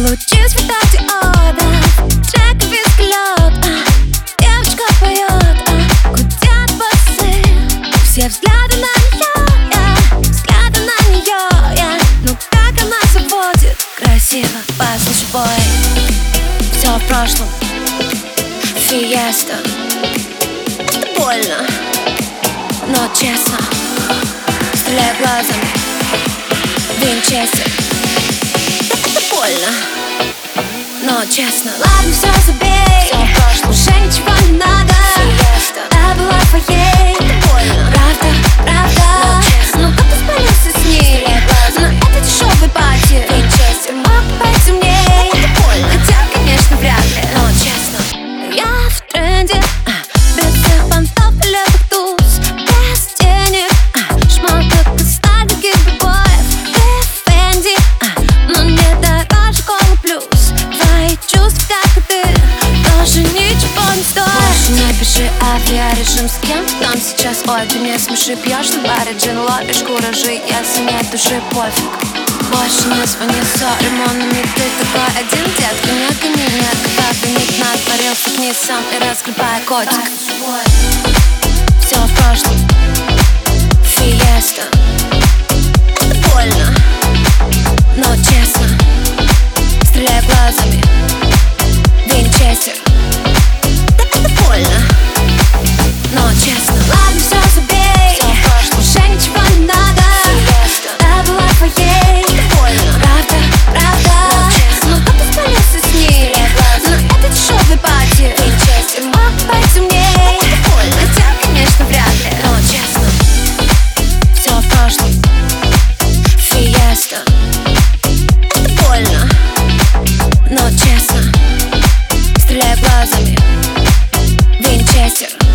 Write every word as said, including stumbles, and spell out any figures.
Лучи светодиодов, трек и взгляд, а, девочка поет, а, гудят басы. Все взгляды на нее, я, взгляды на нее, я. Ну как она заводит красиво, послушай бой. Все в прошлом, фиеста. Это больно, но честно. Стреляй глазами, Винчестер. Это больно, но честно. Ладно, все забей, все в прошлом, уже ничего не надо. Фиеста. Я была твоей. Это больно, правда, правда. Но как ты спалился с ней на этой дешевой пати? Винчестер мог быть темней. Это больно, хотя, конечно, вряд ли, но честно. Я в тренде, без всех понтов и левых туз, без денег, шмоток из стадики бибоев. Ты в Фенди, но не дороже Колы плюс. Твои чувства, как и ты, тоже ничего не стоят. Больше не пиши авиарежим с кем там сейчас. Ой, ты не смеши, пьешь на баре джин, ловишь куражи, если нет души, пофиг. Больше не звони с ремонтами, ты такой один, детка, не гони меня, когда ты не натворился к ней сам и разгребай котик. Все в прошлом, фиеста. Это больно, но честно. Стреляй глазами, Винчестер. Это больно, но честно. Ладно, все забей, все в прошлом, уже ничего не надо. Фиеста. Я была твоей. Это больно, правда, правда. Но как ты спалился с ней на этой дешевой пати? Винчестер мог быть темней. Это больно, хотя, конечно, вряд ли, но честно. Все в прошлом, фиеста. Это больно, но честно. Стреляй глазами, Винчестер.